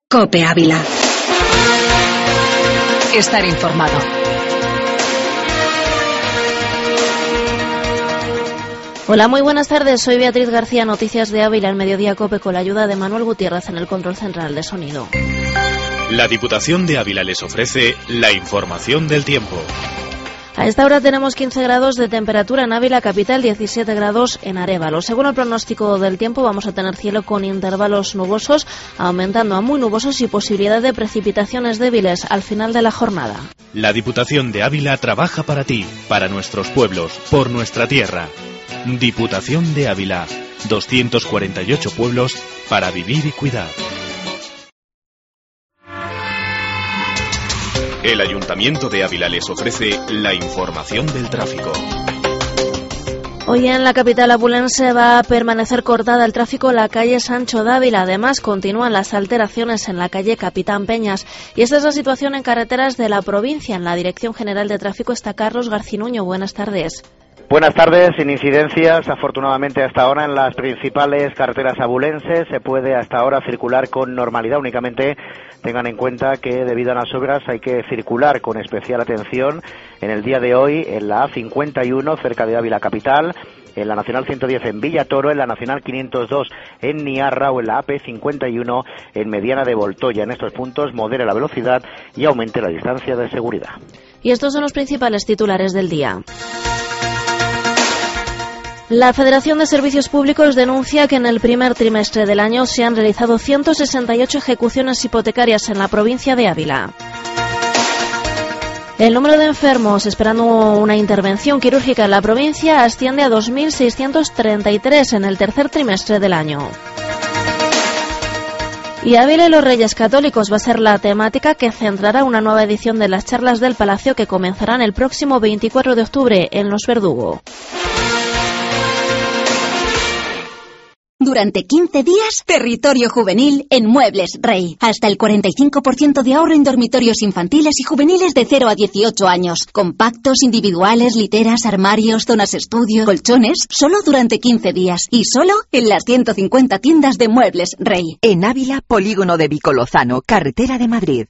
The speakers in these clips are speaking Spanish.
COPE Ávila. Estar informado. Hola, muy buenas tardes. Soy Beatriz García, Noticias de Ávila, en Mediodía COPE, con la ayuda de Manuel Gutiérrez en el control central de sonido. La Diputación de Ávila les ofrece la información del tiempo. A esta hora tenemos 15 grados de temperatura en Ávila capital, 17 grados en Arévalo. Según el pronóstico del tiempo, vamos a tener cielo con intervalos nubosos, aumentando a muy nubosos y posibilidad de precipitaciones débiles al final de la jornada. La Diputación de Ávila trabaja para ti, para nuestros pueblos, por nuestra tierra. Diputación de Ávila, 248 pueblos para vivir y cuidar. El Ayuntamiento de Ávila les ofrece la información del tráfico. Hoy en la capital abulense va a permanecer cortada el tráfico en la calle Sancho de Ávila. Además, continúan las alteraciones en la calle Capitán Peñas. Y esta es la situación en carreteras de la provincia. En la Dirección General de Tráfico está Carlos Garcinuño. Buenas tardes. Buenas tardes, sin incidencias, afortunadamente hasta ahora en las principales carreteras abulenses se puede hasta ahora circular con normalidad. Únicamente tengan en cuenta que debido a las obras hay que circular con especial atención en el día de hoy en la A51 cerca de Ávila capital, en la Nacional 110 en Villatoro, en la Nacional 502 en Niarra o en la AP51 en Mediana de Voltoya. En estos puntos modere la velocidad y aumente la distancia de seguridad. Y estos son los principales titulares del día. La Federación de Servicios Públicos denuncia que en el primer trimestre del año se han realizado 168 ejecuciones hipotecarias en la provincia de Ávila. El número de enfermos esperando una intervención quirúrgica en la provincia asciende a 2.633 en el tercer trimestre del año. Y Ávila y los Reyes Católicos va a ser la temática que centrará una nueva edición de las charlas del Palacio que comenzarán el próximo 24 de octubre en Los Verdugo. Durante 15 días, territorio juvenil en Muebles Rey. Hasta el 45% de ahorro en dormitorios infantiles y juveniles de 0 a 18 años. Compactos, individuales, literas, armarios, zonas estudio, colchones. Solo durante 15 días. Y solo en las 150 tiendas de Muebles Rey. En Ávila, polígono de Vicolozano, carretera de Madrid.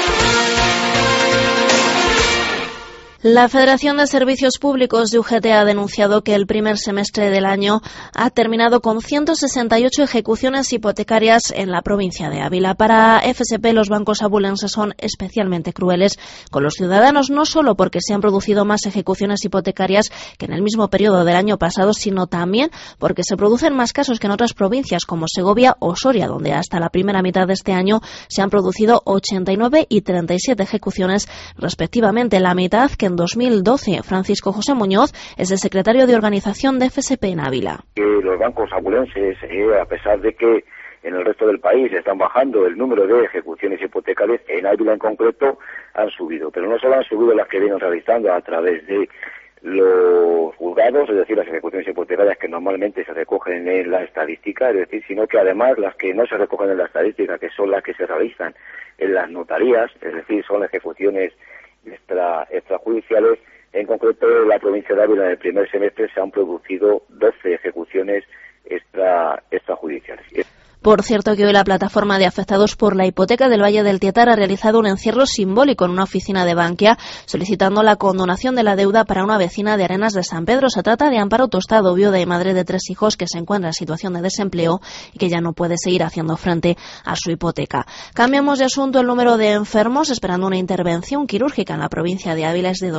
La Federación de Servicios Públicos de UGT ha denunciado que el primer semestre del año ha terminado con 168 ejecuciones hipotecarias en la provincia de Ávila. Para FSP, los bancos abulenses son especialmente crueles con los ciudadanos, no solo porque se han producido más ejecuciones hipotecarias que en el mismo periodo del año pasado, sino también porque se producen más casos que en otras provincias como Segovia o Soria, donde hasta la primera mitad de este año se han producido 89 y 37 ejecuciones respectivamente, la mitad que en 2012. Francisco José Muñoz es el secretario de organización de FSP en Ávila. Los bancos abulenses, a pesar de que en el resto del país están bajando el número de ejecuciones hipotecarias, en Ávila en concreto han subido, pero no solo han subido las que vienen realizando a través de los juzgados, es decir, las ejecuciones hipotecarias que normalmente se recogen en la estadística, es decir, sino que además las que no se recogen en la estadística, que son las que se realizan en las notarías, es decir, son ejecuciones extrajudiciales. En concreto, en la provincia de Ávila en el primer semestre se han producido 12 ejecuciones extrajudiciales. Por cierto, que hoy la plataforma de afectados por la hipoteca del Valle del Tietar ha realizado un encierro simbólico en una oficina de Bankia solicitando la condonación de la deuda para una vecina de Arenas de San Pedro. Se trata de Amparo Tostado, viuda y madre de 3 hijos que se encuentra en situación de desempleo y que ya no puede seguir haciendo frente a su hipoteca. Cambiamos de asunto. El número de enfermos esperando una intervención quirúrgica en la provincia de Ávila es de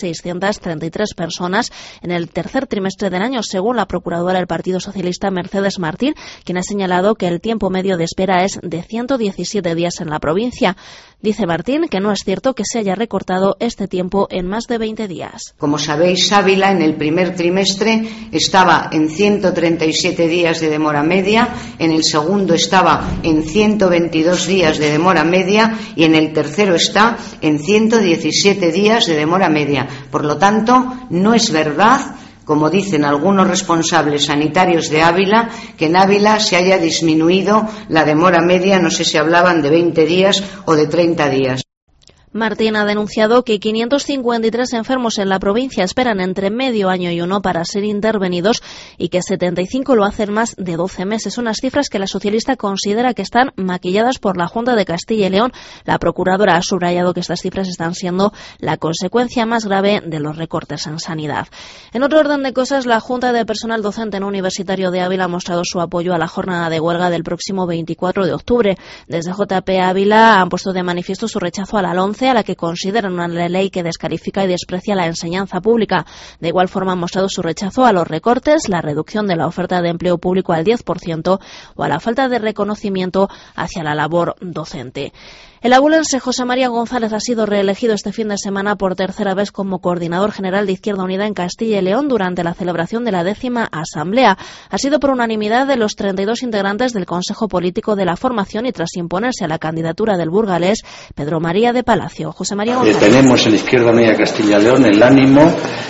2.633 personas en el tercer trimestre del año, según la procuradora del Partido Socialista Mercedes Martín, quien ha señalado que el tiempo medio de espera es de 117 días en la provincia. Dice Martín que no es cierto que se haya recortado este tiempo en más de 20 días. Como sabéis, Ávila en el primer trimestre estaba en 137 días de demora media, en el segundo estaba en 122 días de demora media y en el tercero está en 117 días de demora media. Por lo tanto, no es verdad, como dicen algunos responsables sanitarios de Ávila, que en Ávila se haya disminuido la demora media, no sé si hablaban de 20 días o de 30 días. Martín ha denunciado que 553 enfermos en la provincia esperan entre medio año y uno para ser intervenidos y que 75 lo hacen más de 12 meses. Unas cifras que la socialista considera que están maquilladas por la Junta de Castilla y León. La procuradora ha subrayado que estas cifras están siendo la consecuencia más grave de los recortes en sanidad. En otro orden de cosas, la Junta de Personal Docente en Universitario de Ávila ha mostrado su apoyo a la jornada de huelga del próximo 24 de octubre. Desde JP Ávila han puesto de manifiesto su rechazo a la LOMCE, a la que consideran una ley que descalifica y desprecia la enseñanza pública. De igual forma han mostrado su rechazo a los recortes, la reducción de la oferta de empleo público al 10% o a la falta de reconocimiento hacia la labor docente. El abulense José María González ha sido reelegido este fin de semana por tercera vez como coordinador general de Izquierda Unida en Castilla y León durante la celebración de la 10ª Asamblea. Ha sido por unanimidad de los 32 integrantes del Consejo Político de la formación y tras imponerse a la candidatura del burgalés Pedro María de Palacio. José María González. Tenemos en Izquierda Unida Castilla y León el ánimo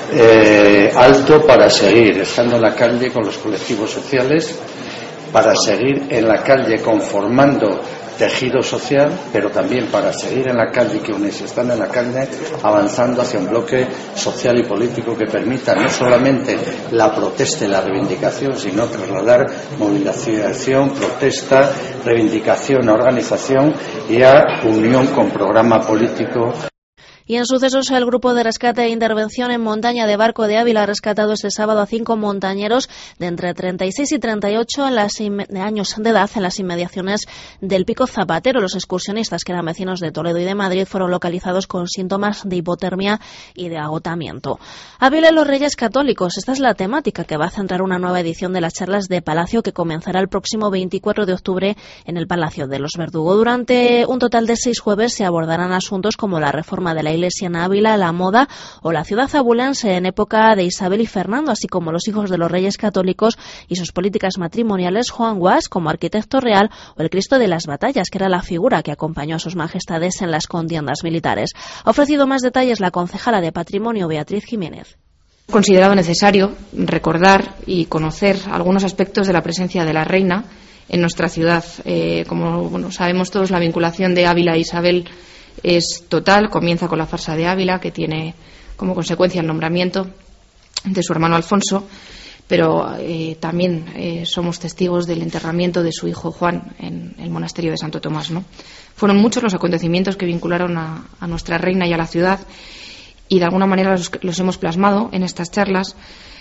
alto para seguir estando en la calle con los colectivos sociales, para seguir en la calle conformando tejido social, pero también para seguir en la calle, que quienes están en la calle avanzando hacia un bloque social y político que permita no solamente la protesta y la reivindicación, sino trasladar movilización, protesta, reivindicación a organización y a unión con programa político. Y en sucesos, el Grupo de Rescate e Intervención en Montaña de Barco de Ávila ha rescatado este sábado a 5 montañeros de entre 36 y 38 años de edad en las inmediaciones del Pico Zapatero. Los excursionistas, que eran vecinos de Toledo y de Madrid, fueron localizados con síntomas de hipotermia y de agotamiento. Ávila y los Reyes Católicos. Esta es la temática que va a centrar una nueva edición de las charlas de Palacio que comenzará el próximo 24 de octubre en el Palacio de los Verdugo. Durante un total de 6 jueves se abordarán asuntos como la reforma de la Iglesia en Ávila, la moda o la ciudad abulense en época de Isabel y Fernando, así como los hijos de los Reyes Católicos y sus políticas matrimoniales, Juan Guas como arquitecto real o el Cristo de las Batallas, que era la figura que acompañó a sus majestades en las contiendas militares. Ha ofrecido más detalles la concejala de Patrimonio, Beatriz Jiménez. Considerado necesario recordar y conocer algunos aspectos de la presencia de la reina en nuestra ciudad. Como sabemos todos, la vinculación de Ávila e Isabel es total. Comienza con la farsa de Ávila, que tiene como consecuencia el nombramiento de su hermano Alfonso, pero también somos testigos del enterramiento de su hijo Juan en el monasterio de Santo Tomás, ¿no? Fueron muchos los acontecimientos que vincularon a nuestra reina y a la ciudad, y de alguna manera los hemos plasmado en estas charlas.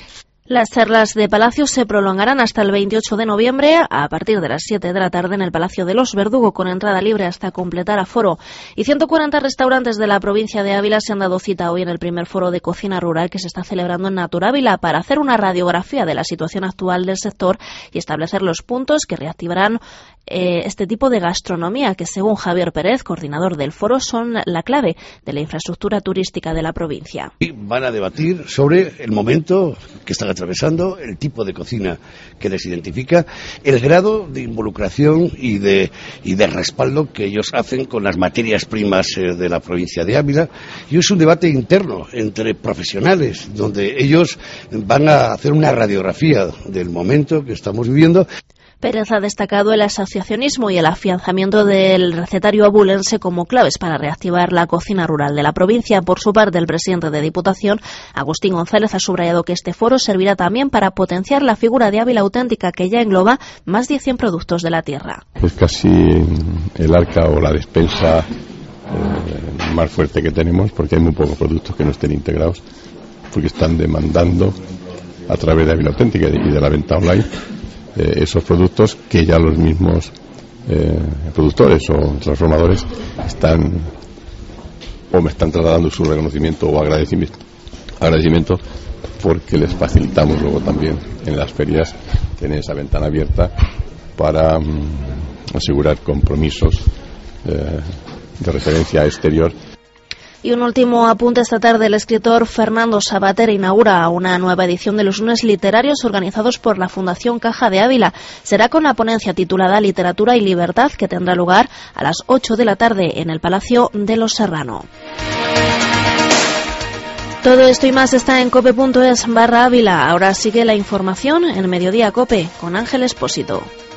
Las charlas de Palacio se prolongarán hasta el 28 de noviembre a partir de las 7 de la tarde en el Palacio de los Verdugo, con entrada libre hasta completar aforo. Y 140 restaurantes de la provincia de Ávila se han dado cita hoy en el primer foro de cocina rural que se está celebrando en Naturávila para hacer una radiografía de la situación actual del sector y establecer los puntos que reactivarán este tipo de gastronomía que, según Javier Pérez, coordinador del foro, son la clave de la infraestructura turística de la provincia. Y van a debatir sobre el momento que están atravesando, el tipo de cocina que les identifica, el grado de involucración y de respaldo que ellos hacen con las materias primas de la provincia de Ávila. Y es un debate interno entre profesionales, donde ellos van a hacer una radiografía del momento que estamos viviendo. Pérez ha destacado el asociacionismo y el afianzamiento del recetario abulense como claves para reactivar la cocina rural de la provincia. Por su parte, el presidente de Diputación, Agustín González, ha subrayado que este foro servirá también para potenciar la figura de Ávila auténtica, que ya engloba más de 100 productos de la tierra. Es casi el arca o la despensa más fuerte que tenemos, porque hay muy pocos productos que no estén integrados, porque están demandando a través de Ávila auténtica y de la venta online esos productos que ya los mismos productores o transformadores me están trasladando su reconocimiento o agradecimiento porque les facilitamos luego también en las ferias tener esa ventana abierta para asegurar compromisos de referencia exterior. Y un último apunte: esta tarde el escritor Fernando Sabater inaugura una nueva edición de los lunes literarios organizados por la Fundación Caja de Ávila. Será con la ponencia titulada Literatura y Libertad, que tendrá lugar a las 8 de la tarde en el Palacio de los Serrano. Todo esto y más está en cope.es/Ávila. Ahora sigue la información en Mediodía Cope con Ángel Expósito.